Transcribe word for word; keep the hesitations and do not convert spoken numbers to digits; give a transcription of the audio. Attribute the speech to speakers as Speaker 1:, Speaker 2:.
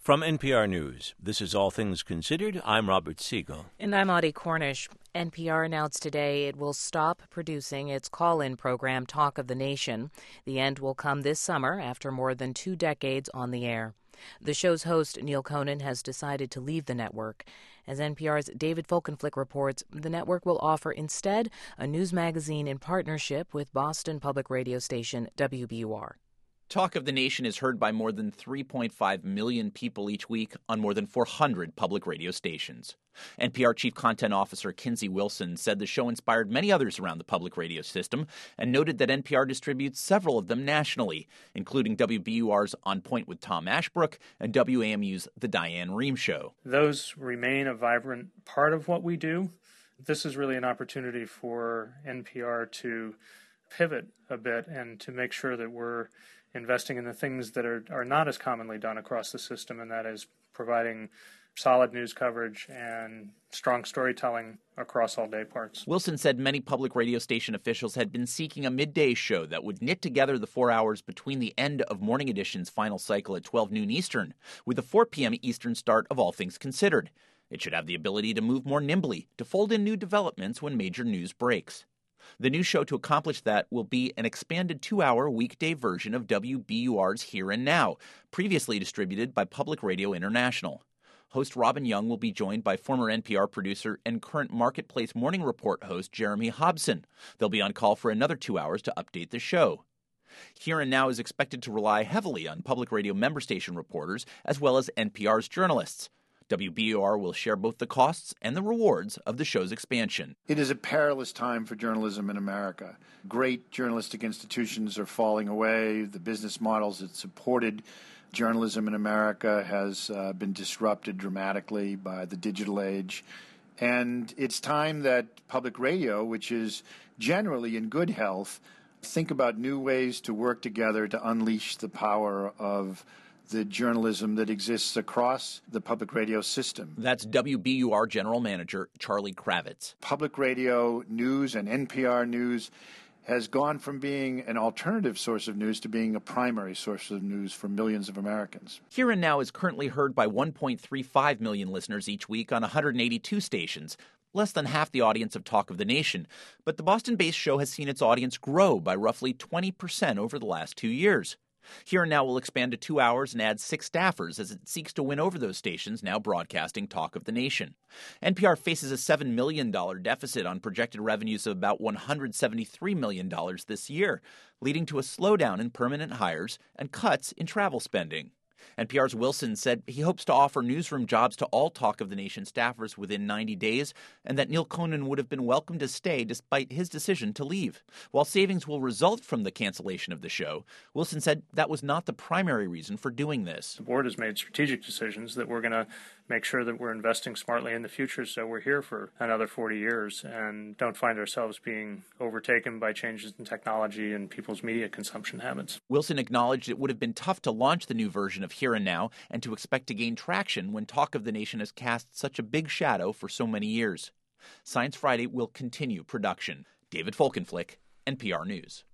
Speaker 1: From N P R News, this is All Things Considered. I'm Robert Siegel.
Speaker 2: And I'm Audie Cornish. N P R announced today it will stop producing its call-in program, Talk of the Nation. The end will come this summer after more than two decades on the air. The show's host, Neil Conan, has decided to leave the network. As N P R's David Folkenflik reports, the network will offer instead a news magazine in partnership with Boston public radio station W B U R.
Speaker 3: Talk of the Nation is heard by more than three point five million people each week on more than four hundred public radio stations. N P R Chief Content Officer Kinsey Wilson said the show inspired many others around the public radio system and noted that N P R distributes several of them nationally, including W B U R's On Point with Tom Ashbrook and W A M U's The Diane Rehm Show.
Speaker 4: Those remain a vibrant part of what we do. This is really an opportunity for N P R to pivot a bit and to make sure that we're investing in the things that are, are not as commonly done across the system, and that is providing solid news coverage and strong storytelling across all day parts.
Speaker 3: Wilson said many public radio station officials had been seeking a midday show that would knit together the four hours between the end of Morning Edition's final cycle at twelve noon Eastern with a four p.m. Eastern start of All Things Considered. It should have the ability to move more nimbly, to fold in new developments when major news breaks. The new show to accomplish that will be an expanded two-hour weekday version of W B U R's Here and Now, previously distributed by Public Radio International. Host Robin Young will be joined by former N P R producer and current Marketplace Morning Report host Jeremy Hobson. They'll be on call for another two hours to update the show. Here and Now is expected to rely heavily on public radio member station reporters as well as N P R's journalists. W B U R will share both the costs and the rewards of the show's expansion.
Speaker 5: It is a perilous time for journalism in America. Great journalistic institutions are falling away. The business models that supported journalism in America has uh, been disrupted dramatically by the digital age. And it's time that public radio, which is generally in good health, think about new ways to work together to unleash the power of the journalism that exists across the public radio system.
Speaker 3: That's W B U R General Manager Charlie Kravitz.
Speaker 5: Public radio news and N P R news has gone from being an alternative source of news to being a primary source of news for millions of Americans.
Speaker 3: Here and Now is currently heard by one point three five million listeners each week on one hundred eighty-two stations, less than half the audience of Talk of the Nation. But the Boston-based show has seen its audience grow by roughly twenty percent over the last two years. Here and Now will expand to two hours and add six staffers as it seeks to win over those stations now broadcasting Talk of the Nation. N P R faces a seven million dollars deficit on projected revenues of about one hundred seventy-three million dollars this year, leading to a slowdown in permanent hires and cuts in travel spending. N P R's Wilson said he hopes to offer newsroom jobs to all Talk of the Nation staffers within ninety days, and that Neil Conan would have been welcome to stay despite his decision to leave. While savings will result from the cancellation of the show, Wilson said that was not the primary reason for doing this.
Speaker 4: The board has made strategic decisions that we're going to make sure that we're investing smartly in the future so we're here for another forty years and don't find ourselves being overtaken by changes in technology and people's media consumption habits.
Speaker 3: Wilson acknowledged it would have been tough to launch the new version of Here and Now and to expect to gain traction when Talk of the Nation has cast such a big shadow for so many years. Science Friday will continue production. David Folkenflik, N P R News.